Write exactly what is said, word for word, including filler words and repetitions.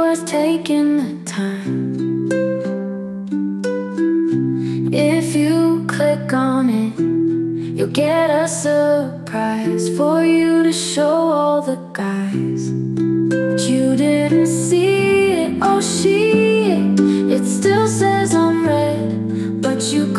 worth taking the time. If you click on it, you'll get a surprise for you to show all the guys. But you didn't see it, oh she, it still says I'm red, but you